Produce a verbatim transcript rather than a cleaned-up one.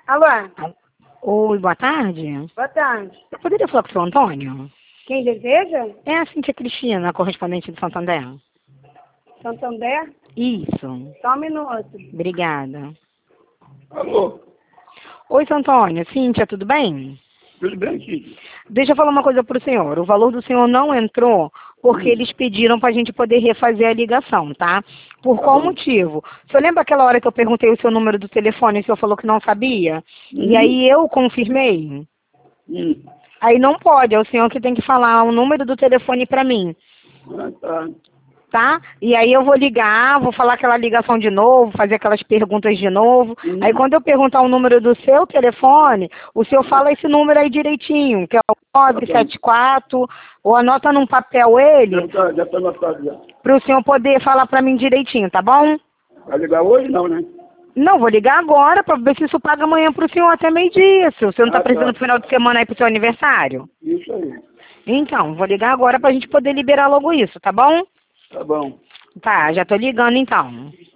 Alô? Al- Oi, boa tarde. Boa tarde. Eu poderia falar com o seu Antônio? Quem deseja? É a Cíntia Cristina, correspondente de Santander. Santander? Isso. Só um minuto. Obrigada. Alô? Oi, seu Antônio. Cíntia, tudo bem? Tudo bem, Cid? Deixa eu falar uma coisa para o senhor. O valor do senhor não entrou porque Hum. eles pediram para a gente poder refazer a ligação, tá? Por Tá qual bom. motivo? O senhor lembra aquela hora que eu perguntei o seu número do telefone e o senhor falou que não sabia? E Hum. aí eu confirmei? Hum. Aí não pode, é o senhor que tem que falar o número do telefone para mim, Ah, tá. tá? E aí eu vou ligar, vou falar aquela ligação de novo, fazer aquelas perguntas de novo. Hum. Aí quando eu perguntar o número do seu telefone, o senhor fala esse número aí direitinho, que é o nove sete quatro, ou anota num papel Já ele, tá, já tá anotado já. para o senhor poder falar para mim direitinho, tá bom? Vai ligar hoje não, né? Não, vou ligar agora para ver se isso paga amanhã para o senhor até meio-dia, se o senhor não Ah, tá precisando tá. no final de semana aí pro seu aniversário. Isso aí. Então, vou ligar agora pra gente poder liberar logo isso, tá bom? Tá bom. Tá, já tô ligando então.